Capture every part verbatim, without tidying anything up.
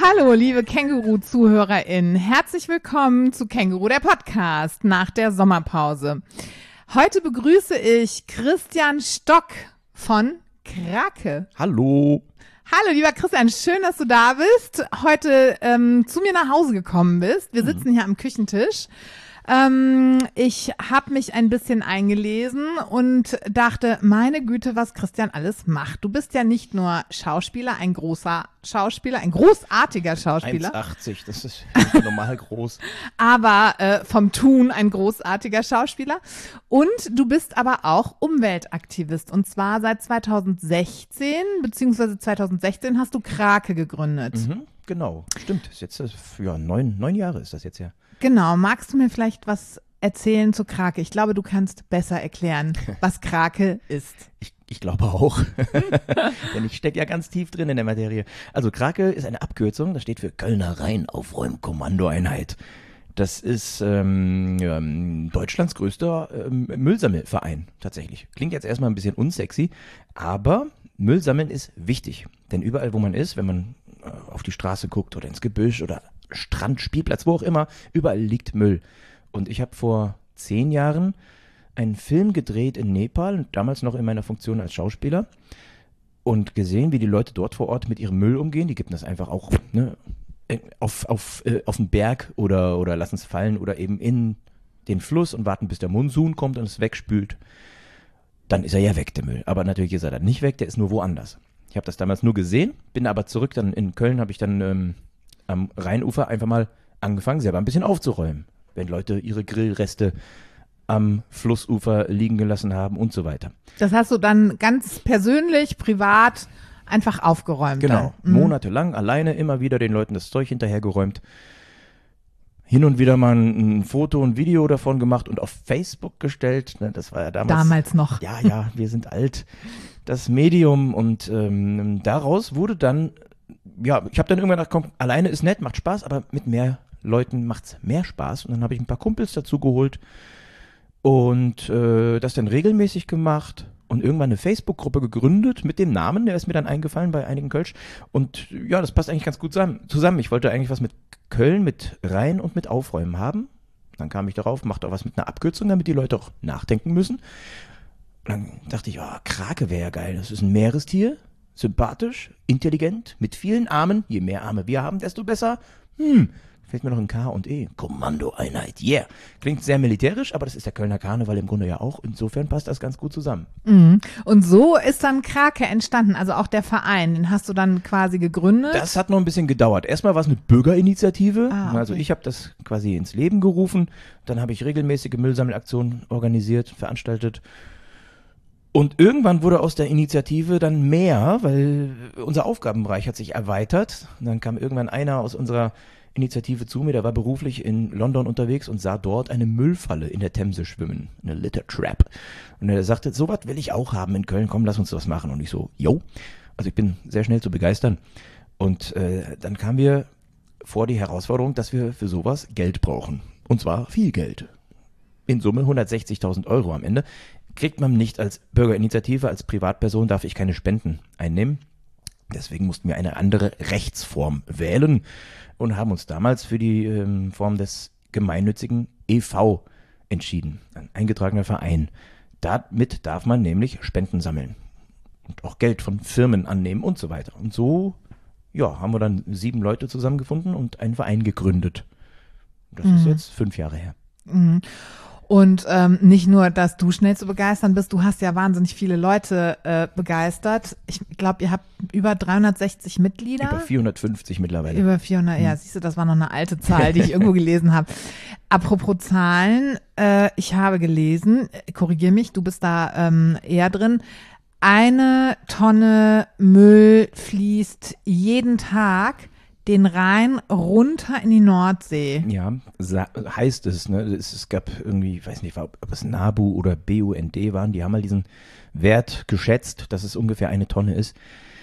Hallo, liebe Känguru-ZuhörerInnen. Herzlich willkommen zu Känguru, der Podcast, nach der Sommerpause. Heute begrüße ich Christian Stock von Krake. Hallo. Hallo, lieber Christian, schön, dass du da bist, heute ähm, zu mir nach Hause gekommen bist. Wir sitzen hier am Küchentisch. Ähm, ich habe mich ein bisschen eingelesen und dachte, meine Güte, was Christian alles macht. Du bist ja nicht nur Schauspieler, ein großer Schauspieler, ein großartiger Schauspieler. eins Komma achtzig, das ist normal groß. Aber äh, vom Tun ein großartiger Schauspieler. Und du bist aber auch Umweltaktivist. Und zwar seit zweitausendsechzehn, beziehungsweise zweitausendsechzehn hast du Krake gegründet. Mhm, genau, stimmt. Ist jetzt ja, neun, neun Jahre ist das jetzt ja. Genau, magst du mir vielleicht was erzählen zu Krake? Ich glaube, du kannst besser erklären, was Krake ist. Ich, ich glaube auch, denn ich stecke ja ganz tief drin in der Materie. Also Krake ist eine Abkürzung, das steht für Kölner Rheinaufräumkommandoeinheit. Das ist ähm, ja, Deutschlands größter ähm, Müllsammelverein, tatsächlich. Klingt jetzt erstmal ein bisschen unsexy, aber Müllsammeln ist wichtig. Denn überall, wo man ist, wenn man äh, auf die Straße guckt oder ins Gebüsch oder Strand, Spielplatz, wo auch immer, überall liegt Müll. Und ich habe vor zehn Jahren einen Film gedreht in Nepal, damals noch in meiner Funktion als Schauspieler, und gesehen, wie die Leute dort vor Ort mit ihrem Müll umgehen. Die kippen das einfach auch ne, auf, auf, äh, auf den Berg oder, oder lassen es fallen oder eben in den Fluss und warten, bis der Monsun kommt und es wegspült. Dann ist er ja weg, der Müll. Aber natürlich ist er dann nicht weg, der ist nur woanders. Ich habe das damals nur gesehen, bin aber zurück, dann in Köln habe ich dann ähm, am Rheinufer einfach mal angefangen, selber ein bisschen aufzuräumen, wenn Leute ihre Grillreste am Flussufer liegen gelassen haben und so weiter. Das hast du dann ganz persönlich, privat einfach aufgeräumt. Genau, dann. Mhm. Monatelang alleine immer wieder den Leuten das Zeug hinterhergeräumt. Hin und wieder mal ein Foto, ein Video davon gemacht und auf Facebook gestellt. Das war ja damals. Damals noch. Ja, ja, wir sind alt. Das Medium und ähm, daraus wurde dann ja, ich habe dann irgendwann gedacht, komm, alleine ist nett, macht Spaß, aber mit mehr Leuten macht's mehr Spaß. Und dann habe ich ein paar Kumpels dazu geholt und äh, das dann regelmäßig gemacht und irgendwann eine Facebook-Gruppe gegründet mit dem Namen, der ist mir dann eingefallen bei einigen Kölsch. Und ja, das passt eigentlich ganz gut zusammen. Ich wollte eigentlich was mit Köln, mit Rhein und mit Aufräumen haben. Dann kam ich darauf, macht auch was mit einer Abkürzung, damit die Leute auch nachdenken müssen. Und dann dachte ich, oh, Krake wäre ja geil. Das ist ein Meerestier. Sympathisch, intelligent, mit vielen Armen. Je mehr Arme wir haben, desto besser. Hm, fehlt mir noch ein K und E. Kommandoeinheit, yeah. Klingt sehr militärisch, aber das ist der Kölner Karneval im Grunde ja auch. Insofern passt das ganz gut zusammen. Mhm. Und so ist dann Krake entstanden, also auch der Verein. Den hast du dann quasi gegründet? Das hat noch ein bisschen gedauert. Erstmal war es eine Bürgerinitiative. Ah, okay. Also ich habe das quasi ins Leben gerufen. Dann habe ich regelmäßige Müllsammelaktionen organisiert, veranstaltet. Und irgendwann wurde aus der Initiative dann mehr, weil unser Aufgabenbereich hat sich erweitert. Und dann kam irgendwann einer aus unserer Initiative zu mir, der war beruflich in London unterwegs und sah dort eine Müllfalle in der Themse schwimmen, eine Litter Trap. Und er sagte, sowas will ich auch haben in Köln, komm, lass uns das machen. Und ich so, yo. Also ich bin sehr schnell zu begeistern. Und äh, dann kamen wir vor die Herausforderung, dass wir für sowas Geld brauchen. Und zwar viel Geld. In Summe hundertsechzigtausend Euro am Ende. Kriegt man nicht als Bürgerinitiative, als Privatperson darf ich keine Spenden einnehmen. Deswegen mussten wir eine andere Rechtsform wählen und haben uns damals für die ähm, Form des gemeinnützigen E V entschieden. Ein eingetragener Verein. Damit darf man nämlich Spenden sammeln und auch Geld von Firmen annehmen und so weiter. Und so ja, haben wir dann sieben Leute zusammengefunden und einen Verein gegründet. Das mhm. ist jetzt fünf Jahre her. Mhm. Und ähm, nicht nur, dass du schnell zu begeistern bist, du hast ja wahnsinnig viele Leute äh, begeistert. Ich glaube, ihr habt über dreihundertsechzig Mitglieder. Über vierhundertfünfzig mittlerweile. Über vierhundert, hm. ja, siehst du, das war noch eine alte Zahl, die ich irgendwo gelesen habe. Apropos Zahlen, äh, ich habe gelesen, korrigier mich, du bist da ähm, eher drin, eine Tonne Müll fließt jeden Tag den Rhein runter in die Nordsee. Ja, heißt es, ne? Es, es gab irgendwie, ich weiß nicht, ob es NABU oder B U N D waren, die haben mal diesen Wert geschätzt, dass es ungefähr eine Tonne ist.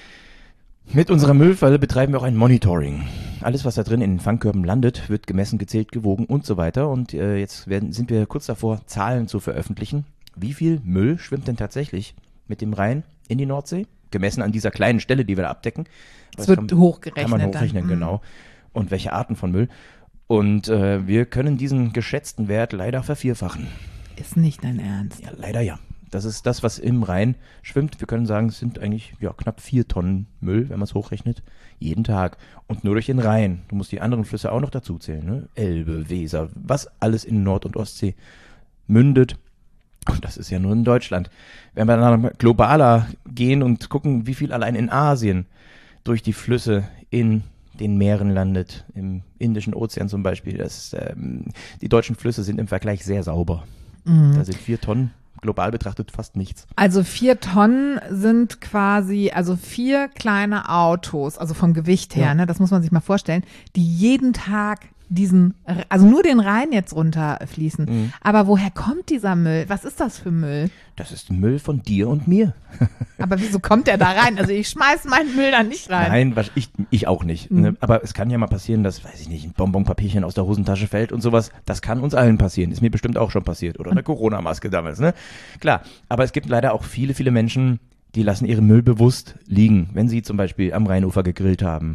Mit unserer Müllfalle betreiben wir auch ein Monitoring. Alles, was da drin in den Fangkörben landet, wird gemessen, gezählt, gewogen und so weiter. Und äh, jetzt werden, sind wir kurz davor, Zahlen zu veröffentlichen. Wie viel Müll schwimmt denn tatsächlich mit dem Rhein in die Nordsee? gemessen an dieser kleinen Stelle, die wir da abdecken. Es wird kann, hochgerechnet. Kann man hochrechnen, dann. genau. Und welche Arten von Müll. Und äh, wir können diesen geschätzten Wert leider vervierfachen. Ist nicht dein Ernst? Ja, leider ja. Das ist das, was im Rhein schwimmt. Wir können sagen, es sind eigentlich ja, knapp vier Tonnen Müll, wenn man es hochrechnet, jeden Tag. Und nur durch den Rhein. Du musst die anderen Flüsse auch noch dazu zählen. Ne? Elbe, Weser, was alles in Nord- und Ostsee mündet. Und das ist ja nur in Deutschland. Wenn wir dann globaler gehen und gucken, wie viel allein in Asien durch die Flüsse in den Meeren landet, im Indischen Ozean zum Beispiel. Das, ähm, die deutschen Flüsse sind im Vergleich sehr sauber. Mhm. Da sind vier Tonnen. Global betrachtet fast nichts. Also vier Tonnen sind quasi, also vier kleine Autos, also vom Gewicht her, ja. ne, das muss man sich mal vorstellen, die jeden Tag diesen, also nur den Rhein jetzt runterfließen. Mhm. Aber woher kommt dieser Müll? Was ist das für Müll? Das ist Müll von dir und mir. Aber wieso kommt der da rein? Also ich schmeiß meinen Müll da nicht rein. Nein, was, ich, ich auch nicht. Mhm. Ne? Aber es kann ja mal passieren, dass, weiß ich nicht, ein Bonbonpapierchen aus der Hosentasche fällt und sowas. Das kann uns allen passieren. Ist mir bestimmt auch schon passiert. Oder eine Corona-Maske damals, ne? Klar. Aber es gibt leider auch viele, viele Menschen, die lassen ihren Müll bewusst liegen, wenn sie zum Beispiel am Rheinufer gegrillt haben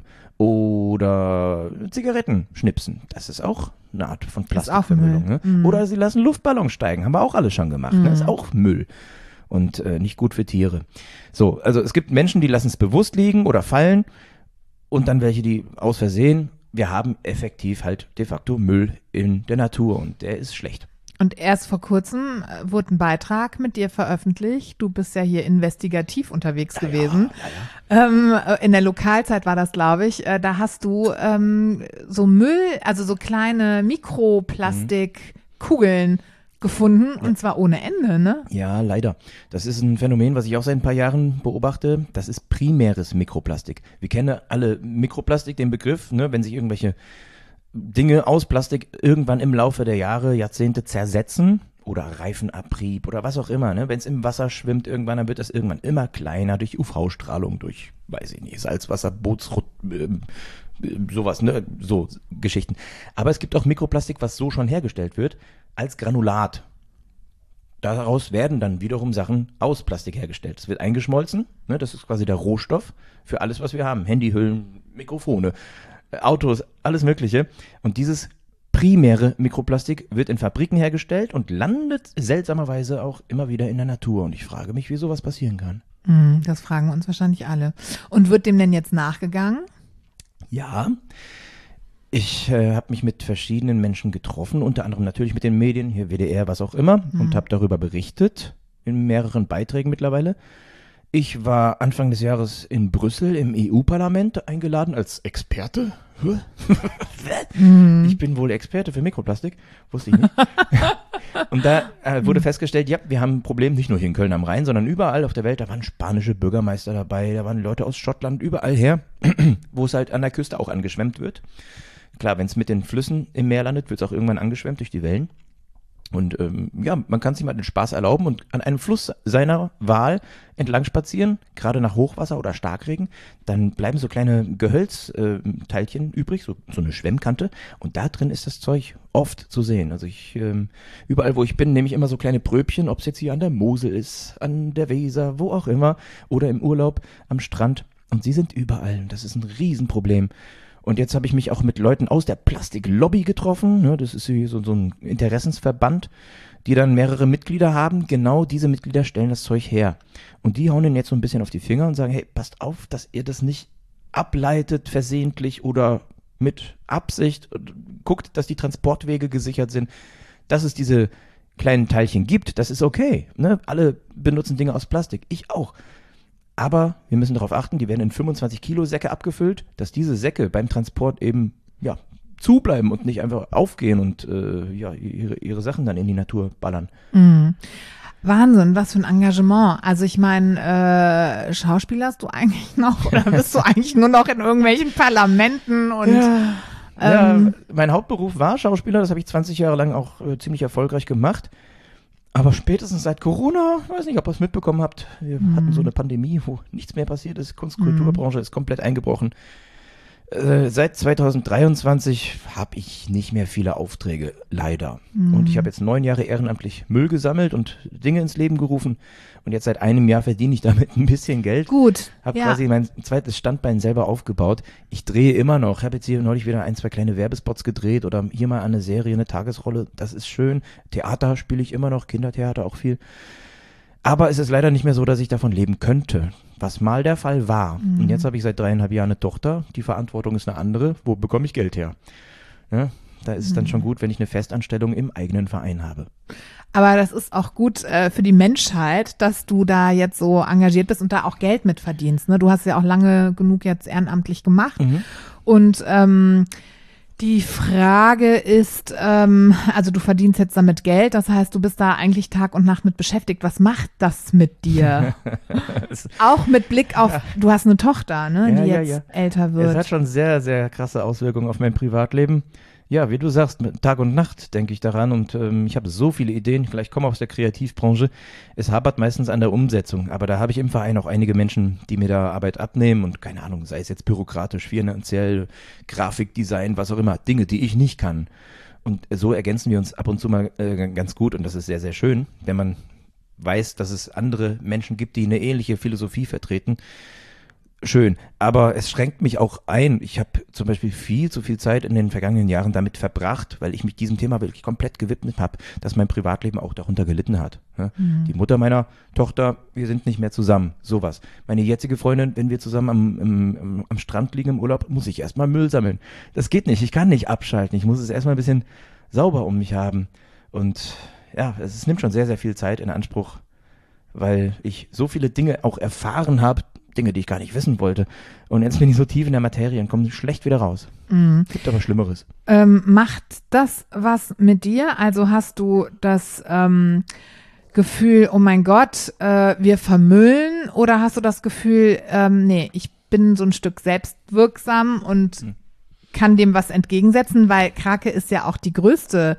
oder Zigaretten schnipsen. Das ist auch eine Art von Plastikvermüllung. Ne? Mhm. Oder sie lassen Luftballons steigen, haben wir auch alle schon gemacht. Mhm. Ne? Ist auch Müll und äh, nicht gut für Tiere. So, also es gibt Menschen, die lassen es bewusst liegen oder fallen und dann welche, die aus Versehen. Wir haben effektiv halt de facto Müll in der Natur und der ist schlecht. Und erst vor kurzem äh, wurde ein Beitrag mit dir veröffentlicht. Du bist ja hier investigativ unterwegs ja, gewesen. Ja, ja, ja. Ähm, in der Lokalzeit war das, glaube ich. Äh, da hast du ähm, so Müll, also so kleine Mikroplastikkugeln mhm. gefunden ja. und zwar ohne Ende, ne? Ja, leider. Das ist ein Phänomen, was ich auch seit ein paar Jahren beobachte. Das ist primäres Mikroplastik. Wir kennen alle Mikroplastik, den Begriff, ne, wenn sich irgendwelche Dinge aus Plastik irgendwann im Laufe der Jahre, Jahrzehnte zersetzen oder Reifenabrieb oder was auch immer. Ne? Wenn es im Wasser schwimmt irgendwann, dann wird das irgendwann immer kleiner durch U V-Strahlung, durch, weiß ich nicht, Salzwasser, Bootsrut, äh, sowas, ne? So Geschichten. Aber es gibt auch Mikroplastik, was so schon hergestellt wird, als Granulat. Daraus werden dann wiederum Sachen aus Plastik hergestellt. Es wird eingeschmolzen, ne? Das ist quasi der Rohstoff für alles, was wir haben. Handyhüllen, Mikrofone, Autos, alles Mögliche. Und dieses primäre Mikroplastik wird in Fabriken hergestellt und landet seltsamerweise auch immer wieder in der Natur. Und ich frage mich, wie sowas passieren kann. Das fragen uns wahrscheinlich alle. Und wird dem denn jetzt nachgegangen? Ja, ich äh, habe mich mit verschiedenen Menschen getroffen, unter anderem natürlich mit den Medien, hier W D R, was auch immer, mhm. und habe darüber berichtet, in mehreren Beiträgen mittlerweile. Ich war Anfang des Jahres in Brüssel im E U-Parlament eingeladen als Experte. Mhm. Ich bin wohl Experte für Mikroplastik, wusste ich nicht. Und da äh, wurde festgestellt, ja, wir haben ein Problem, nicht nur hier in Köln am Rhein, sondern überall auf der Welt. Da waren spanische Bürgermeister dabei, da waren Leute aus Schottland, überall her, wo es halt an der Küste auch angeschwemmt wird. Klar, wenn es mit den Flüssen im Meer landet, wird es auch irgendwann angeschwemmt durch die Wellen. Und ähm, ja, man kann sich mal den Spaß erlauben und an einem Fluss seiner Wahl entlang spazieren, gerade nach Hochwasser oder Starkregen, dann bleiben so kleine Gehölzteilchen äh, übrig, so, so eine Schwemmkante und da drin ist das Zeug oft zu sehen. Also ich, ähm, überall wo ich bin, nehme ich immer so kleine Pröbchen, ob es jetzt hier an der Mosel ist, an der Weser, wo auch immer oder im Urlaub am Strand und sie sind überall und das ist ein Riesenproblem. Und jetzt habe ich mich auch mit Leuten aus der Plastiklobby getroffen, ne, das ist so, so ein Interessensverband, die dann mehrere Mitglieder haben. Genau diese Mitglieder stellen das Zeug her. Und die hauen denen jetzt so ein bisschen auf die Finger und sagen, hey, passt auf, dass ihr das nicht ableitet, versehentlich oder mit Absicht. Guckt, dass die Transportwege gesichert sind, dass es diese kleinen Teilchen gibt. Das ist okay. Ne? Alle benutzen Dinge aus Plastik. Ich auch. Aber wir müssen darauf achten, die werden in fünfundzwanzig Kilo Säcke abgefüllt, dass diese Säcke beim Transport eben ja zubleiben und nicht einfach aufgehen und äh, ja ihre, ihre Sachen dann in die Natur ballern. Mhm. Wahnsinn, was für ein Engagement. Also ich meine, äh, Schauspielerst du eigentlich noch oder bist du eigentlich nur noch in irgendwelchen Parlamenten und ja, ähm, ja, mein Hauptberuf war Schauspieler, das habe ich zwanzig Jahre lang auch äh, ziemlich erfolgreich gemacht. Aber spätestens seit Corona, weiß nicht, ob ihr es mitbekommen habt, wir mm. hatten so eine Pandemie, wo nichts mehr passiert ist, Kunst- und Kulturbranche mm. ist komplett eingebrochen. Äh, seit zweitausenddreiundzwanzig habe ich nicht mehr viele Aufträge, leider. Mhm. Und ich habe jetzt neun Jahre ehrenamtlich Müll gesammelt und Dinge ins Leben gerufen. Und jetzt seit einem Jahr verdiene ich damit ein bisschen Geld. Gut. Habe ja. quasi mein zweites Standbein selber aufgebaut. Ich drehe immer noch. Ich habe jetzt hier neulich wieder ein, zwei kleine Werbespots gedreht oder hier mal eine Serie, eine Tagesrolle. Das ist schön. Theater spiele ich immer noch, Kindertheater auch viel. Aber es ist leider nicht mehr so, dass ich davon leben könnte, was mal der Fall war. Mhm. Und jetzt habe ich seit dreieinhalb Jahren eine Tochter. Die Verantwortung ist eine andere. Wo bekomme ich Geld her? Ja, da ist es mhm. dann schon gut, wenn ich eine Festanstellung im eigenen Verein habe. Aber das ist auch gut äh, für die Menschheit, dass du da jetzt so engagiert bist und da auch Geld mit verdienst. Ne? Du hast ja auch lange genug jetzt ehrenamtlich gemacht. Mhm. Und ähm, die Frage ist, ähm, also du verdienst jetzt damit Geld, das heißt, du bist da eigentlich Tag und Nacht mit beschäftigt. Was macht das mit dir? Auch mit Blick auf, du hast eine Tochter, ne, ja, die ja, jetzt ja. älter wird. Es hat schon sehr, sehr krasse Auswirkungen auf mein Privatleben. Ja, wie du sagst, mit Tag und Nacht denke ich daran und ähm, ich habe so viele Ideen, vielleicht komme aus der Kreativbranche. Es hapert meistens an der Umsetzung, aber da habe ich im Verein auch einige Menschen, die mir da Arbeit abnehmen und keine Ahnung, sei es jetzt bürokratisch, finanziell, Grafikdesign, was auch immer, Dinge, die ich nicht kann. Und so ergänzen wir uns ab und zu mal äh, ganz gut und das ist sehr, sehr schön, wenn man weiß, dass es andere Menschen gibt, die eine ähnliche Philosophie vertreten. Schön, aber es schränkt mich auch ein. Ich habe zum Beispiel viel zu viel Zeit in den vergangenen Jahren damit verbracht, weil ich mich diesem Thema wirklich komplett gewidmet habe, dass mein Privatleben auch darunter gelitten hat. Ne? Mhm. Die Mutter meiner Tochter, wir sind nicht mehr zusammen, sowas. Meine jetzige Freundin, wenn wir zusammen am, im, im, am Strand liegen im Urlaub, muss ich erstmal Müll sammeln. Das geht nicht, ich kann nicht abschalten, ich muss es erstmal ein bisschen sauber um mich haben. Und ja, es, es nimmt schon sehr, sehr viel Zeit in Anspruch, weil ich so viele Dinge auch erfahren habe, Dinge, die ich gar nicht wissen wollte. Und jetzt bin ich so tief in der Materie und komme schlecht wieder raus. Mhm. Gibt aber Schlimmeres. Ähm, macht das was mit dir? Also hast du das ähm, Gefühl, oh mein Gott, äh, wir vermüllen? Oder hast du das Gefühl, ähm, nee, ich bin so ein Stück selbstwirksam und mhm. kann dem was entgegensetzen? Weil Krake ist ja auch die größte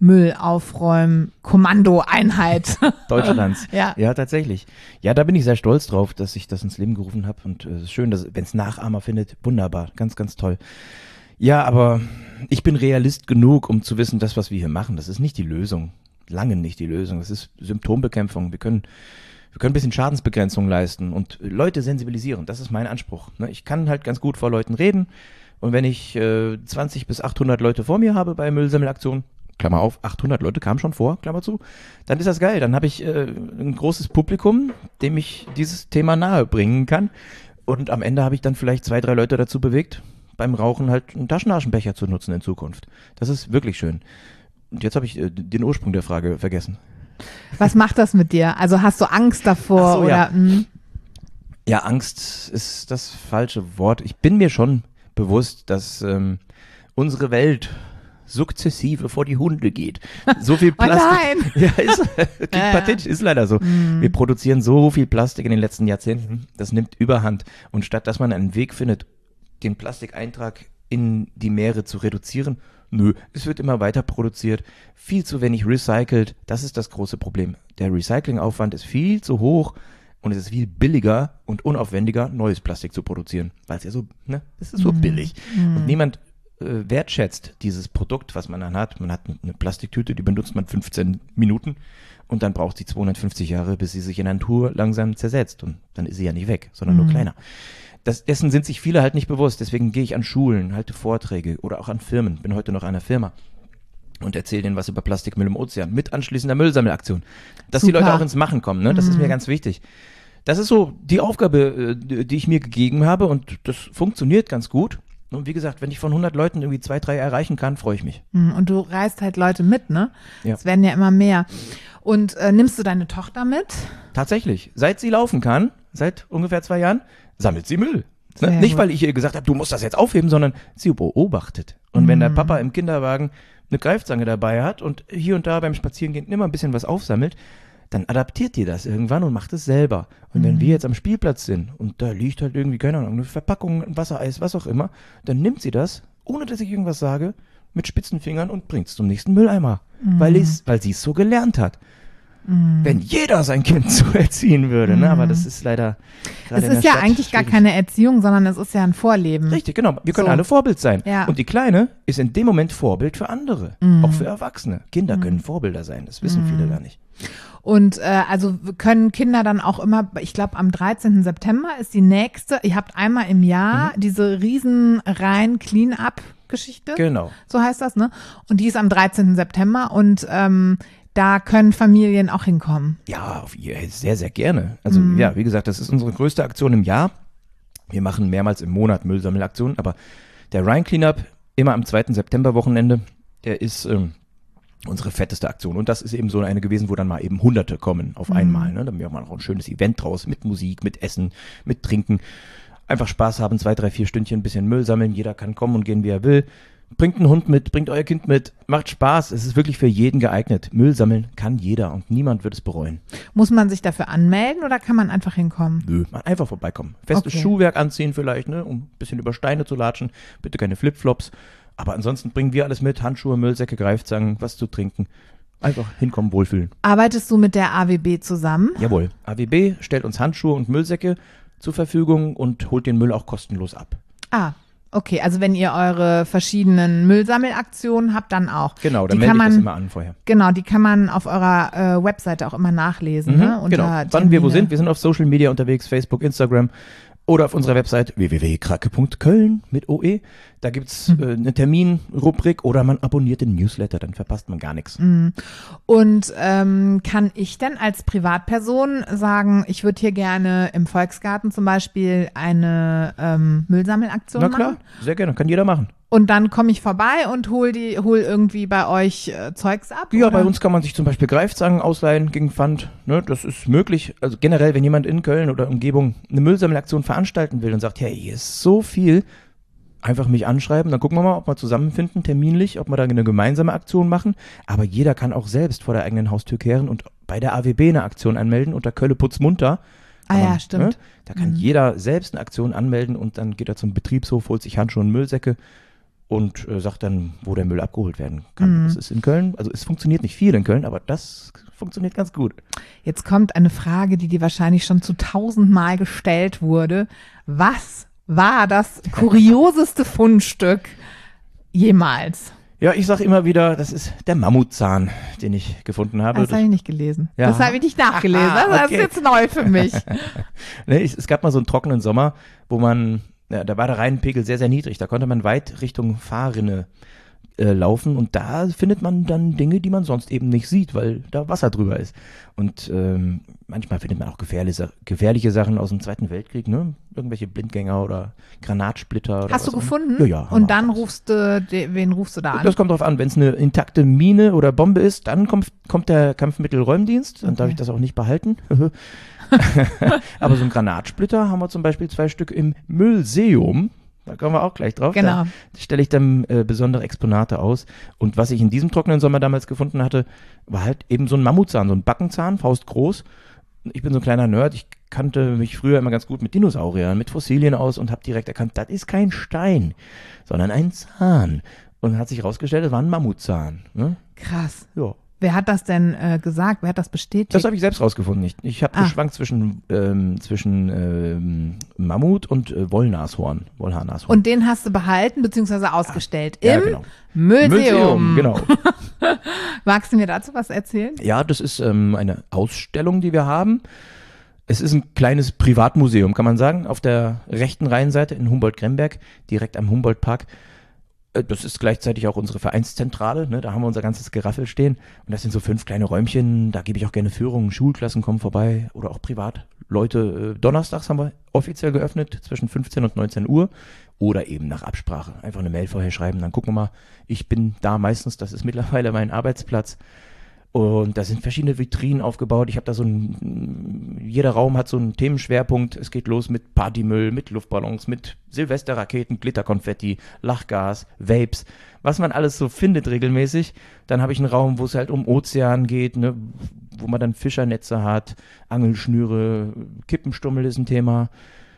Müllaufräumen-Kommando-Einheit Deutschlands. ja. ja, tatsächlich. Ja, da bin ich sehr stolz drauf, dass ich das ins Leben gerufen habe und es äh, ist schön, dass wenn es Nachahmer findet, wunderbar, ganz, ganz toll. Ja, aber ich bin Realist genug, um zu wissen, das, was wir hier machen, das ist nicht die Lösung, lange nicht die Lösung, das ist Symptombekämpfung. Wir können wir können ein bisschen Schadensbegrenzung leisten und Leute sensibilisieren, das ist mein Anspruch. Ne? Ich kann halt ganz gut vor Leuten reden und wenn ich äh, zwanzig bis achthundert Leute vor mir habe bei Müllsammelaktionen, Klammer auf, achthundert Leute kamen schon vor, Klammer zu, dann ist das geil. Dann habe ich äh, ein großes Publikum, dem ich dieses Thema nahe bringen kann. Und am Ende habe ich dann vielleicht zwei, drei Leute dazu bewegt, beim Rauchen halt einen Taschenaschenbecher zu nutzen in Zukunft. Das ist wirklich schön. Und jetzt habe ich äh, den Ursprung der Frage vergessen. Was macht das mit dir? Also hast du Angst davor? Ach so, oder? Ja. Mh? ja, Angst ist das falsche Wort. Ich bin mir schon bewusst, dass ähm, unsere Welt sukzessive vor die Hunde geht. So viel Plastik. Oh nein. Ja, ist, klingt ja, pathetisch, ist leider so. Mm. Wir produzieren so viel Plastik in den letzten Jahrzehnten, das nimmt Überhand. Und statt dass man einen Weg findet, den Plastikeintrag in die Meere zu reduzieren, nö, es wird immer weiter produziert, viel zu wenig recycelt. Das ist das große Problem. Der Recyclingaufwand ist viel zu hoch und es ist viel billiger und unaufwendiger, neues Plastik zu produzieren. Weil es ja so, ne, es ist so mm. billig. Mm. Und niemand wertschätzt dieses Produkt, was man dann hat. Man hat eine Plastiktüte, die benutzt man fünfzehn Minuten und dann braucht sie zweihundertfünfzig Jahre, bis sie sich in der Natur langsam zersetzt und dann ist sie ja nicht weg, sondern mhm. nur kleiner. Das, dessen sind sich viele halt nicht bewusst, deswegen gehe ich an Schulen, halte Vorträge oder auch an Firmen, bin heute noch an einer Firma und erzähle denen was über Plastikmüll im Ozean mit anschließender Müllsammelaktion. Dass Super. Die Leute auch ins Machen kommen, ne? Das mhm. ist mir ganz wichtig. Das ist so die Aufgabe, die ich mir gegeben habe und das funktioniert ganz gut. Und wie gesagt, wenn ich von hundert Leuten irgendwie zwei, drei erreichen kann, freue ich mich. Und du reißt halt Leute mit, ne? Ja. Es werden ja immer mehr. Und äh, nimmst du deine Tochter mit? Tatsächlich. Seit sie laufen kann, seit ungefähr zwei Jahren, sammelt sie Müll. Ne? Nicht, weil ich ihr gesagt habe, du musst das jetzt aufheben, sondern sie beobachtet. Und mhm. wenn der Papa im Kinderwagen eine Greifzange dabei hat und hier und da beim Spazierengehen immer ein bisschen was aufsammelt, dann adaptiert ihr das irgendwann und macht es selber. Und mhm. wenn wir jetzt am Spielplatz sind und da liegt halt irgendwie, keine Ahnung, eine Verpackung, ein Wassereis, was auch immer, dann nimmt sie das, ohne dass ich irgendwas sage, mit spitzen Fingern und bringt es zum nächsten Mülleimer, mhm. weil, weil sie es so gelernt hat. Mhm. Wenn jeder sein Kind so erziehen würde, ne? Aber das ist leider Es ist ja eigentlich gar keine Erziehung, sondern es ist ja ein Vorleben. Richtig, genau. Wir können So. alle Vorbild sein. Ja. Und die Kleine ist in dem Moment Vorbild für andere, Mhm. auch für Erwachsene. Kinder können Vorbilder sein, das wissen Mhm. viele gar nicht. Und äh, also können Kinder dann auch immer, ich glaube am dreizehnten September ist die nächste, ihr habt einmal im Jahr Mhm. diese riesen rein Clean-up-Geschichte, Genau. so heißt das, ne? Und die ist am dreizehnten September und ähm, da können Familien auch hinkommen. Ja, auf, ja, sehr, sehr gerne. Also ja, wie gesagt, das ist unsere größte Aktion im Jahr. Wir machen mehrmals im Monat Müllsammelaktionen, aber der Rhine Cleanup, immer am zweiten September-Wochenende, der ist ähm, unsere fetteste Aktion. Und das ist eben so eine gewesen, wo dann mal eben Hunderte kommen auf einmal. Ne? Da machen wir auch ein schönes Event draus mit Musik, mit Essen, mit Trinken. Einfach Spaß haben, zwei, drei, vier Stündchen ein bisschen Müll sammeln. Jeder kann kommen und gehen, wie er will. Bringt einen Hund mit, bringt euer Kind mit, macht Spaß. Es ist wirklich für jeden geeignet. Müll sammeln kann jeder und niemand wird es bereuen. Muss man sich dafür anmelden oder kann man einfach hinkommen? Nö, mal einfach vorbeikommen. Festes Okay. Schuhwerk anziehen vielleicht, ne, um ein bisschen über Steine zu latschen. Bitte keine Flipflops. Aber ansonsten bringen wir alles mit. Handschuhe, Müllsäcke, Greifzangen, was zu trinken. Einfach hinkommen, wohlfühlen. Arbeitest du mit der A W B zusammen? Jawohl. A W B stellt uns Handschuhe und Müllsäcke zur Verfügung und holt den Müll auch kostenlos ab. Ah, okay. Also wenn ihr eure verschiedenen Müllsammelaktionen habt, dann auch. Genau, dann Die melde kann ich das man- immer an vorher. Genau, die kann man auf eurer äh, Webseite auch immer nachlesen. Ne? Mhm, genau. Unter Wann wir wo Termine. sind, wir sind auf Social Media unterwegs, Facebook, Instagram oder auf unserer Website w w w punkt krake punkt köln mit O E. Da gibt's Mhm. äh, eine Terminrubrik oder man abonniert den Newsletter, dann verpasst man gar nichts. Mhm. Und ähm, kann ich denn als Privatperson sagen, ich würde hier gerne im Volksgarten zum Beispiel eine ähm, Müllsammelaktion Na klar, machen? sehr gerne, kann jeder machen. Und dann komme ich vorbei und hol die, hol irgendwie bei euch äh, Zeugs ab? Ja, oder? bei uns kann man sich zum Beispiel Greifzangen ausleihen gegen Pfand. Ne, das ist möglich. Also generell, wenn jemand in Köln oder Umgebung eine Müllsammelaktion veranstalten will und sagt, hey, hier ist so viel, einfach mich anschreiben, dann gucken wir mal, ob wir zusammenfinden, terminlich, ob wir da eine gemeinsame Aktion machen. Aber jeder kann auch selbst vor der eigenen Haustür kehren und bei der A W B eine Aktion anmelden unter Kölle Putz munter. Ah Kann ja, man, stimmt. Ne, da kann Mhm. jeder selbst eine Aktion anmelden und dann geht er zum Betriebshof, holt sich Handschuhe und Müllsäcke und äh, sagt dann, wo der Müll abgeholt werden kann. Mhm. Das ist in Köln, also es funktioniert nicht viel in Köln, aber das funktioniert ganz gut. Jetzt kommt eine Frage, die dir wahrscheinlich schon zu tausendmal gestellt wurde. Was war das kurioseste Fundstück jemals? Ja, ich sag immer wieder, das ist der Mammutzahn, den ich gefunden habe. Das habe ich nicht gelesen. Ja. Das habe ich nicht nachgelesen. Aha, Das okay. ist jetzt neu für mich. Ne, ich, es gab mal so einen trockenen Sommer, wo man, ja, da war der Rheinpegel sehr, sehr niedrig. Da konnte man weit Richtung Fahrrinne äh, laufen und da findet man dann Dinge, die man sonst eben nicht sieht, weil da Wasser drüber ist. Und ähm, manchmal findet man auch gefährliche, gefährliche Sachen aus dem Zweiten Weltkrieg, ne? Irgendwelche Blindgänger oder Granatsplitter. Oder Hast du was auch- gefunden? Ja, ja. haben wir Und dann auch. rufst du, de- wen rufst du da an? Das kommt drauf an, wenn es eine intakte Mine oder Bombe ist, dann kommt, kommt der Kampfmittelräumdienst, dann darf Okay. ich das auch nicht behalten. Aber so ein Granatsplitter haben wir zum Beispiel zwei Stück im Müllseum. Da kommen wir auch gleich drauf. Genau. Da stelle ich dann äh, besondere Exponate aus. Und was ich in diesem trockenen Sommer damals gefunden hatte, war halt eben so ein Mammutzahn, so ein Backenzahn, faustgroß. Ich bin so ein kleiner Nerd, ich kannte mich früher immer ganz gut mit Dinosauriern, mit Fossilien aus und habe direkt erkannt, das ist kein Stein, sondern ein Zahn. Und hat sich rausgestellt, das war ein Mammutzahn. Ne? Krass. Ja. Wer hat das denn äh, gesagt? Wer hat das bestätigt? Das habe ich selbst rausgefunden. Ich, ich habe Ah. geschwankt zwischen, ähm, zwischen ähm, Mammut und äh, Wollnashorn, Wollhaarnashorn. Und den hast du behalten bzw. ausgestellt Ja, im genau. Museum. genau. Magst du mir dazu was erzählen? Ja, das ist ähm, eine Ausstellung, die wir haben. Es ist ein kleines Privatmuseum, kann man sagen, auf der rechten Rheinseite in Humboldt-Gremberg, direkt am Humboldt-Park. Äh, Das ist gleichzeitig auch unsere Vereinszentrale, ne? Da haben wir unser ganzes Geraffel stehen. Und das sind so fünf kleine Räumchen, da gebe ich auch gerne Führungen, Schulklassen kommen vorbei oder auch Privatleute. Äh, Donnerstags haben wir offiziell geöffnet, zwischen fünfzehn und neunzehn Uhr oder eben nach Absprache. Einfach eine Mail vorher schreiben, dann gucken wir mal. Ich bin da meistens, das ist mittlerweile mein Arbeitsplatz. Und da sind verschiedene Vitrinen aufgebaut. Ich habe da so ein, jeder Raum hat so einen Themenschwerpunkt. Es geht los mit Partymüll, mit Luftballons, mit Silvesterraketen, Glitterkonfetti, Lachgas, Vapes, was man alles so findet regelmäßig. Dann habe ich einen Raum, wo es halt um Ozean geht, ne, wo man dann Fischernetze hat, Angelschnüre, Kippenstummel ist ein Thema.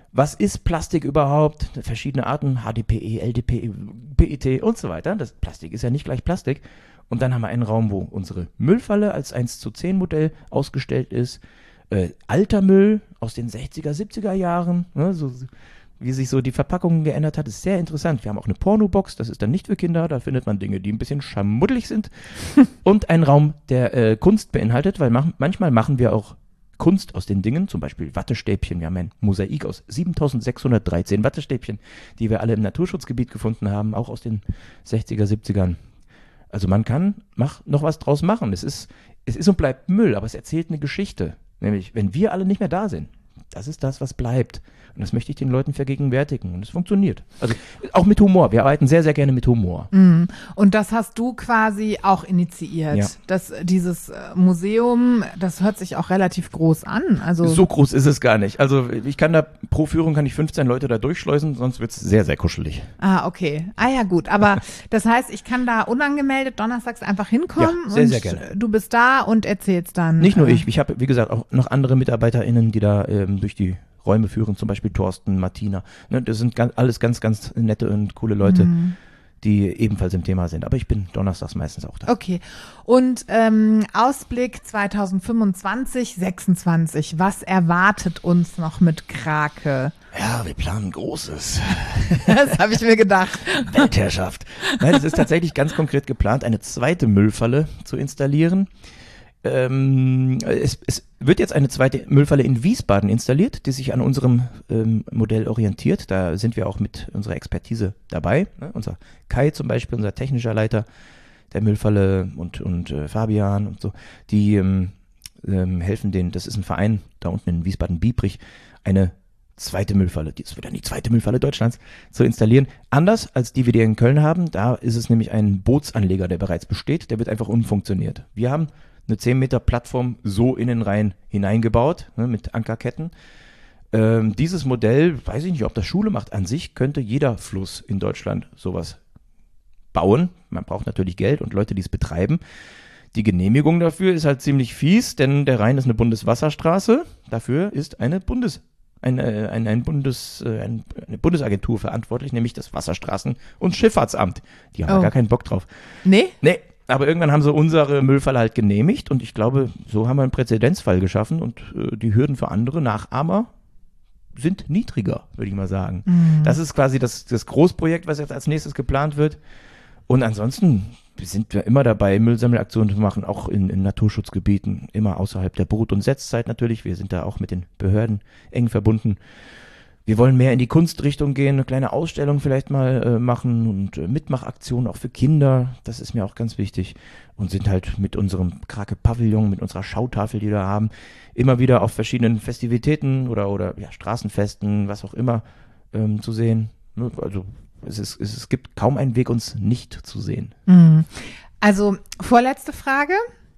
was ist Plastik überhaupt, verschiedene Arten, H D P E, L D P E, P E T und so weiter. Das Plastik ist ja nicht gleich Plastik. Und dann haben wir einen Raum, wo unsere Müllfalle als eins zu zehn Modell ausgestellt ist. Äh, alter Müll aus den sechziger, siebziger Jahren, ne, so, wie sich so die Verpackung geändert hat, ist sehr interessant. Wir haben auch eine Pornobox, das ist dann nicht für Kinder, da findet man Dinge, die ein bisschen schamuddelig sind. Und einen Raum, der äh, Kunst beinhaltet, weil mach, manchmal machen wir auch Kunst aus den Dingen, zum Beispiel Wattestäbchen. Wir haben ein Mosaik aus siebentausendsechshundertdreizehn Wattestäbchen, die wir alle im Naturschutzgebiet gefunden haben, auch aus den sechziger, siebzigern. Also man kann mach, noch was draus machen. Es ist, es ist und bleibt Müll, aber es erzählt eine Geschichte. Nämlich, wenn wir alle nicht mehr da sind, das ist das, was bleibt. Und das möchte ich den Leuten vergegenwärtigen. Und es funktioniert. Also auch mit Humor. Wir arbeiten sehr, sehr gerne mit Humor. Mm. Und das hast du quasi auch initiiert. Ja. Das, dieses Museum, das hört sich auch relativ groß an. Also so groß ist es gar nicht. Also ich kann da, pro Führung kann ich fünfzehn Leute da durchschleusen, sonst wird es sehr, sehr kuschelig. Ah, okay. Ah ja, gut. Aber das heißt, ich kann da unangemeldet donnerstags einfach hinkommen ja, sehr, und sehr gerne. Du bist da und erzählst dann. Nicht nur äh, ich. Ich habe, wie gesagt, auch noch andere MitarbeiterInnen, die da ähm, durch die Räume führen, zum Beispiel Thorsten, Martina. Ne, das sind ganz, alles ganz, ganz nette und coole Leute, mhm. die ebenfalls im Thema sind. Aber ich bin donnerstags meistens auch da. Okay. Und ähm, Ausblick zweitausendfünfundzwanzig, sechsundzwanzig. Was erwartet uns noch mit Krake? Ja, wir planen Großes. Das habe ich mir gedacht. Weltherrschaft. Nein, es ist tatsächlich ganz konkret geplant, eine zweite Müllfalle zu installieren. Ähm, es, es wird jetzt eine zweite Müllfalle in Wiesbaden installiert, die sich an unserem ähm, Modell orientiert. Da sind wir auch mit unserer Expertise dabei. Ne? Unser Kai zum Beispiel, unser technischer Leiter der Müllfalle und, und äh, Fabian und so, die ähm, ähm, helfen denen, das ist ein Verein da unten in Wiesbaden-Biebrich, eine zweite Müllfalle, das wird dann die zweite Müllfalle Deutschlands, zu installieren. Anders als die, die wir in Köln haben, da ist es nämlich ein Bootsanleger, der bereits besteht, der wird einfach umfunktioniert. Wir haben eine zehn Meter Plattform so in den Rhein hineingebaut, ne, mit Ankerketten. Ähm, dieses Modell, weiß ich nicht, ob das Schule macht, an sich könnte jeder Fluss in Deutschland sowas bauen. Man braucht natürlich Geld und Leute, die es betreiben. Die Genehmigung dafür ist halt ziemlich fies, denn der Rhein ist eine Bundeswasserstraße. Dafür ist eine Bundes, eine, ein, ein Bundes, ein, eine Bundesagentur verantwortlich, nämlich das Wasserstraßen- und Schifffahrtsamt. Die haben oh. da gar keinen Bock drauf. Nee? Nee. Aber irgendwann haben sie unsere Müllfalle halt genehmigt und ich glaube, so haben wir einen Präzedenzfall geschaffen und äh, die Hürden für andere Nachahmer sind niedriger, würde ich mal sagen. Mhm. Das ist quasi das, das Großprojekt, was jetzt als nächstes geplant wird. Und ansonsten sind wir immer dabei, Müllsammelaktionen zu machen, auch in, in Naturschutzgebieten, immer außerhalb der Brut- und Setzzeit natürlich. Wir sind da auch mit den Behörden eng verbunden. Wir wollen mehr in die Kunstrichtung gehen, eine kleine Ausstellung vielleicht mal äh, machen und äh, Mitmachaktionen auch für Kinder. Das ist mir auch ganz wichtig. Und sind halt mit unserem Krake-Pavillon, mit unserer Schautafel, die wir haben, immer wieder auf verschiedenen Festivitäten oder, oder ja, Straßenfesten, was auch immer, ähm, zu sehen. Also es, ist, es, es gibt kaum einen Weg, uns nicht zu sehen. Also vorletzte Frage.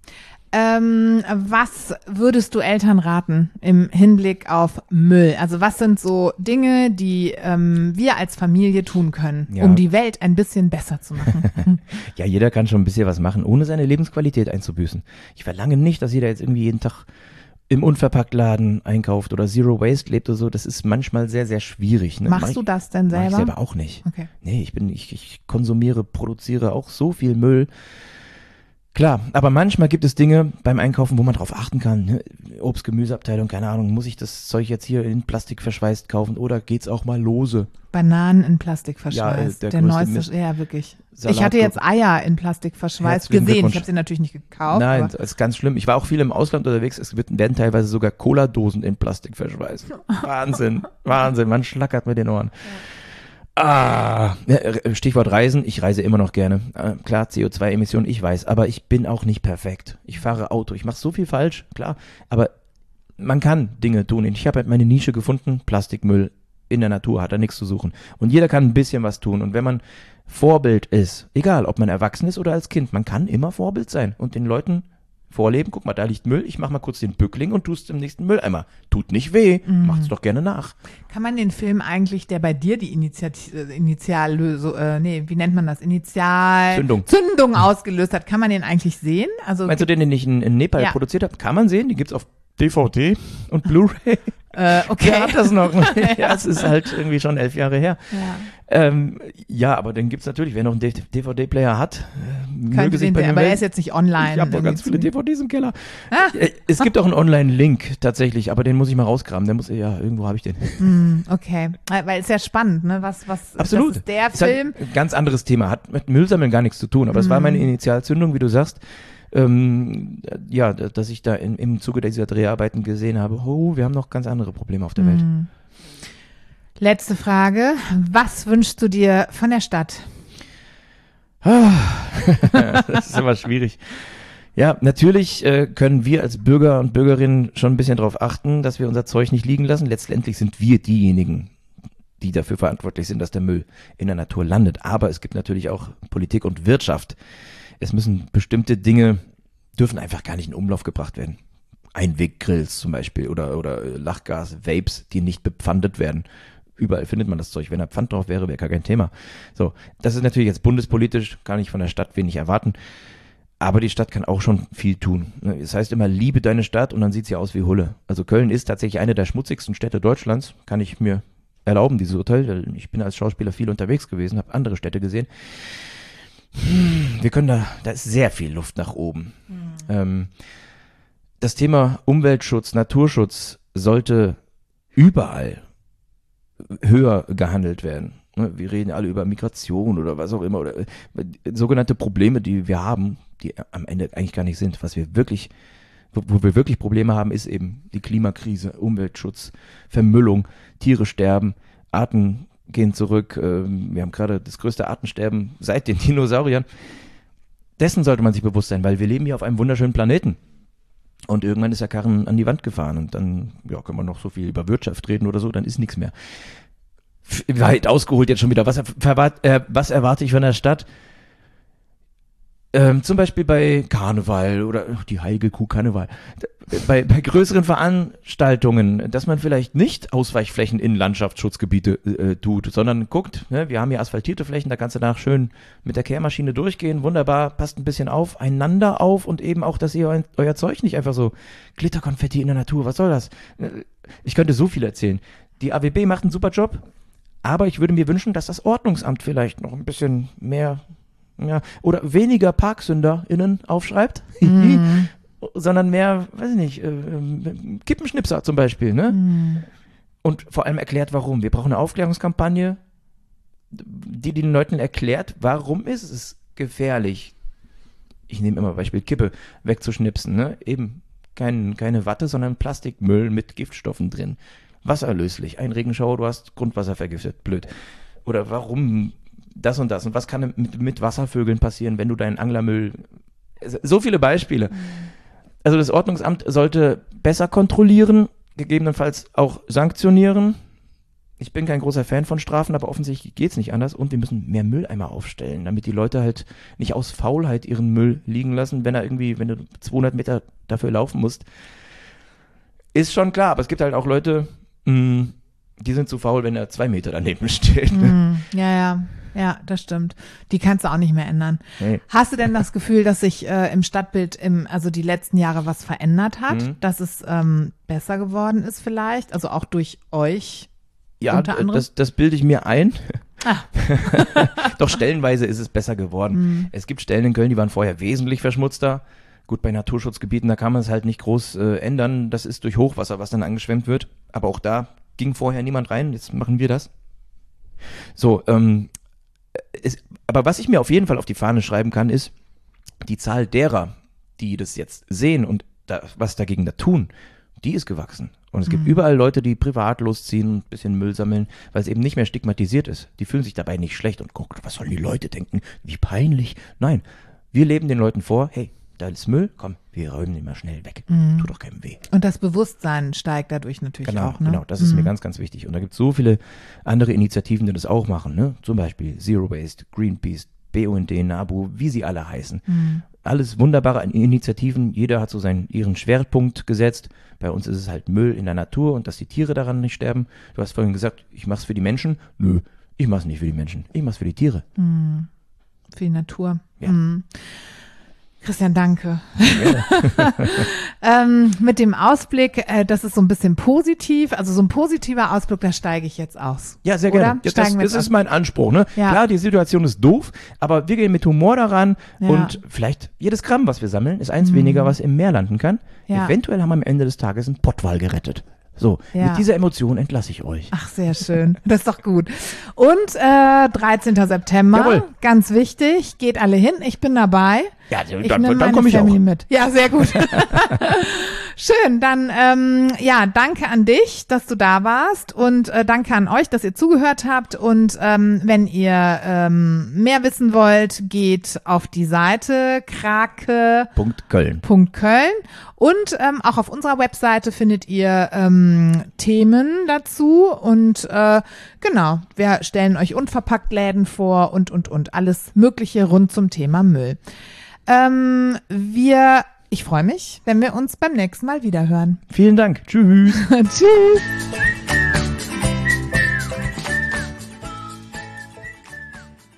Ähm, was würdest du Eltern raten im Hinblick auf Müll? Also was sind so Dinge, die ähm, wir als Familie tun können, ja. um die Welt ein bisschen besser zu machen? Ja, jeder kann schon ein bisschen was machen, ohne seine Lebensqualität einzubüßen. Ich verlange nicht, dass jeder jetzt irgendwie jeden Tag im Unverpacktladen einkauft oder Zero Waste lebt oder so. Das ist manchmal sehr, sehr schwierig. Ne? Machst mach du ich, das denn selber? Mach ich selber auch nicht. Okay. Nee, ich bin, ich, ich konsumiere, produziere auch so viel Müll. Klar, aber manchmal gibt es Dinge beim Einkaufen, wo man drauf achten kann. Ne? Obst-, Gemüseabteilung, keine Ahnung, muss ich das Zeug jetzt hier in Plastik verschweißt kaufen oder geht's auch mal lose? Bananen in Plastik verschweißt. Ja, äh, der der neueste, Mist. Ja, wirklich. Salat ich hatte jetzt Eier in Plastik verschweißt gesehen. Ich habe sie natürlich nicht gekauft. Nein, das ist ganz schlimm. Ich war auch viel im Ausland unterwegs. Es wird, werden teilweise sogar Cola-Dosen in Plastik verschweißt. Wahnsinn, Wahnsinn. Man schlackert mit den Ohren. Ja. Ah, Stichwort Reisen. Ich reise immer noch gerne. Äh, klar, C O zwei Emissionen, ich weiß, aber ich bin auch nicht perfekt. Ich fahre Auto, ich mache so viel falsch, klar, aber man kann Dinge tun. Ich habe halt meine Nische gefunden, Plastikmüll in der Natur, hat da nichts zu suchen. Und jeder kann ein bisschen was tun. Und wenn man Vorbild ist, egal ob man erwachsen ist oder als Kind, man kann immer Vorbild sein und den Leuten vorleben, guck mal, da liegt Müll, ich mach mal kurz den Bückling und tust im nächsten Mülleimer. Tut nicht weh, mhm. macht's doch gerne nach. Kann man den Film eigentlich, der bei dir die Initiat- Initiallösung, äh, nee, wie nennt man das? Initial... Zündung. Zündung ausgelöst hat, kann man den eigentlich sehen? Also Meinst du den, den ich in, in Nepal ja. produziert habe? Kann man sehen, die gibt's auf D V D und Blu-ray. Äh, okay. Wer hat das noch? Ja, es ist halt irgendwie schon elf Jahre her. Ja. Ähm, ja, aber dann gibt es natürlich, wer noch einen D V D-Player hat, äh, möge sich den, bei mir aber er melden. ist jetzt nicht online. Ich habe noch irgendwie ganz viele zu- D V Ds im Keller. Ah. Äh, Es gibt auch einen Online-Link tatsächlich, aber den muss ich mal rausgraben. Der muss, ja, irgendwo habe ich den. Hm, okay. Weil weil es ist ja spannend, ne? Was, was Absolut. Das ist der Ist halt Film. ein ganz anderes Thema, hat mit Müllsammeln gar nichts zu tun, aber es war meine Initialzündung, wie du sagst. Ähm, ja, da- dass ich da in, im Zuge dieser Dreharbeiten gesehen habe, oh, wir haben noch ganz andere Probleme auf der Welt. Hm. Letzte Frage. Was wünschst du dir von der Stadt? Das ist immer schwierig. Ja, natürlich äh, können wir als Bürger und Bürgerinnen schon ein bisschen darauf achten, dass wir unser Zeug nicht liegen lassen. Letztendlich sind wir diejenigen, die dafür verantwortlich sind, dass der Müll in der Natur landet. Aber es gibt natürlich auch Politik und Wirtschaft. Es müssen bestimmte Dinge, dürfen einfach gar nicht in Umlauf gebracht werden. Einweggrills zum Beispiel oder, oder Lachgas, Vapes, die nicht bepfandet werden. Überall findet man das Zeug. Wenn da Pfand drauf wäre, wäre gar kein Thema. So, das ist natürlich jetzt bundespolitisch, kann ich von der Stadt wenig erwarten. Aber die Stadt kann auch schon viel tun. Das heißt immer, liebe deine Stadt und dann sieht sie aus wie Hulle. Also Köln ist tatsächlich eine der schmutzigsten Städte Deutschlands, kann ich mir erlauben, dieses Urteil, weil ich bin als Schauspieler viel unterwegs gewesen, habe andere Städte gesehen. Wir können da, da ist sehr viel Luft nach oben. Mhm. Ähm, das Thema Umweltschutz, Naturschutz sollte überall höher gehandelt werden. Wir reden alle über Migration oder was auch immer, oder sogenannte Probleme, die wir haben, die am Ende eigentlich gar nicht sind. Was wir wirklich, wo, wo wir wirklich Probleme haben, ist eben die Klimakrise, Umweltschutz, Vermüllung, Tiere sterben, Arten gehen zurück. Wir haben gerade das größte Artensterben seit den Dinosauriern. Dessen sollte man sich bewusst sein, weil wir leben hier auf einem wunderschönen Planeten. Und irgendwann ist der Karren an die Wand gefahren und dann ja, können wir noch so viel über Wirtschaft reden oder so, dann ist nichts mehr. Weit ausgeholt jetzt schon wieder. Was, erwart, äh, was erwarte ich von der Stadt? Ähm, zum Beispiel bei Karneval oder oh, die heilige Kuh Karneval. Bei, bei größeren Veranstaltungen, dass man vielleicht nicht Ausweichflächen in Landschaftsschutzgebiete äh, tut, sondern guckt, ne, wir haben hier asphaltierte Flächen, da kannst du danach schön mit der Kehrmaschine durchgehen, wunderbar, passt ein bisschen auf, einander auf und eben auch, dass ihr eu, euer Zeug nicht einfach so Glitterkonfetti in der Natur, was soll das? Ich könnte so viel erzählen. Die A W B macht einen super Job, aber ich würde mir wünschen, dass das Ordnungsamt vielleicht noch ein bisschen mehr, ja, oder weniger ParksünderInnen aufschreibt, mhm. sondern mehr, weiß ich nicht, äh, Kippenschnipser zum Beispiel, ne? Mhm. Und vor allem erklärt, warum. Wir brauchen eine Aufklärungskampagne, die den Leuten erklärt, warum ist es gefährlich, ich nehme immer Beispiel Kippe, wegzuschnipsen, ne? Eben kein, keine Watte, sondern Plastikmüll mit Giftstoffen drin. Wasserlöslich, ein Regenschauer, du hast Grundwasser vergiftet, blöd. Oder warum das und das und was kann mit, mit Wasservögeln passieren, wenn du deinen Anglermüll, so viele Beispiele. Also das Ordnungsamt sollte besser kontrollieren, gegebenenfalls auch sanktionieren. Ich bin kein großer Fan von Strafen, aber offensichtlich geht es nicht anders und wir müssen mehr Mülleimer aufstellen, damit die Leute halt nicht aus Faulheit ihren Müll liegen lassen, wenn er irgendwie, wenn du zweihundert Meter dafür laufen musst. Ist schon klar, aber es gibt halt auch Leute, mh, die sind zu faul, wenn er zwei Meter daneben steht. Mm, ja, ja, ja, das stimmt. Die kannst du auch nicht mehr ändern. Nee. Hast du denn das Gefühl, dass sich äh, im Stadtbild im, also die letzten Jahre was verändert hat, mhm. dass es ähm, besser geworden ist vielleicht, also auch durch euch? Ja, unter anderem? Das, das bilde ich mir ein. Ah. Doch stellenweise ist es besser geworden. Mhm. Es gibt Stellen in Köln, die waren vorher wesentlich verschmutzter. Gut, bei Naturschutzgebieten, da kann man es halt nicht groß äh, ändern. Das ist durch Hochwasser, was dann angeschwemmt wird. Aber auch da ging vorher niemand rein. Jetzt machen wir das. So, ähm, es, aber was ich mir auf jeden Fall auf die Fahne schreiben kann, ist, die Zahl derer, die das jetzt sehen und da, was dagegen da tun, die ist gewachsen. Und es gibt mhm. überall Leute, die privat losziehen, ein bisschen Müll sammeln, weil es eben nicht mehr stigmatisiert ist. Die fühlen sich dabei nicht schlecht und gucken, was sollen die Leute denken? Wie peinlich. Nein, wir leben den Leuten vor, hey, da ist Müll, komm, wir räumen den mal schnell weg. Mhm. Tut doch keinem weh. Und das Bewusstsein steigt dadurch natürlich genau, auch. Ne? Genau, das ist mhm. mir ganz, ganz wichtig. Und da gibt es so viele andere Initiativen, die das auch machen. Ne? Zum Beispiel Zero Waste, Greenpeace, B U N D, NABU, wie sie alle heißen. Mhm. Alles wunderbare Initiativen. Jeder hat so seinen, ihren Schwerpunkt gesetzt. Bei uns ist es halt Müll in der Natur und dass die Tiere daran nicht sterben. Du hast vorhin gesagt, ich mach's für die Menschen. Nö, ich mach's nicht für die Menschen. Ich mach's für die Tiere. Mhm. Für die Natur. Ja. Mhm. Christian, danke. ähm, mit dem Ausblick, äh, das ist so ein bisschen positiv, also so ein positiver Ausblick, da steige ich jetzt aus. Ja, sehr Oder? gerne. Das, das, das ist mein Anspruch. Ne? Ja. Klar, die Situation ist doof, aber wir gehen mit Humor daran Ja. und vielleicht jedes Gramm, was wir sammeln, ist eins mhm. weniger, was im Meer landen kann. Ja. Eventuell haben wir am Ende des Tages einen Pottwal gerettet. So, Ja. mit dieser Emotion entlasse ich euch. Ach, sehr schön. Das ist doch gut. Und äh, dreizehnten September, Jawohl. ganz wichtig, geht alle hin. Ich bin dabei. Ja, Ich dann, nehme dann meine komme ich Family auch. mit. Ja, sehr gut. Schön, dann ähm, ja, danke an dich, dass du da warst und äh, danke an euch, dass ihr zugehört habt und ähm, wenn ihr ähm, mehr wissen wollt, geht auf die Seite krake Punkt Köln. Punkt Köln und ähm, auch auf unserer Webseite findet ihr ähm, Themen dazu und äh, genau, wir stellen euch unverpackt Läden vor und und und alles Mögliche rund zum Thema Müll. Ähm, wir, ich freue mich, wenn wir uns beim nächsten Mal wieder hören. Vielen Dank. Tschüss. Tschüss.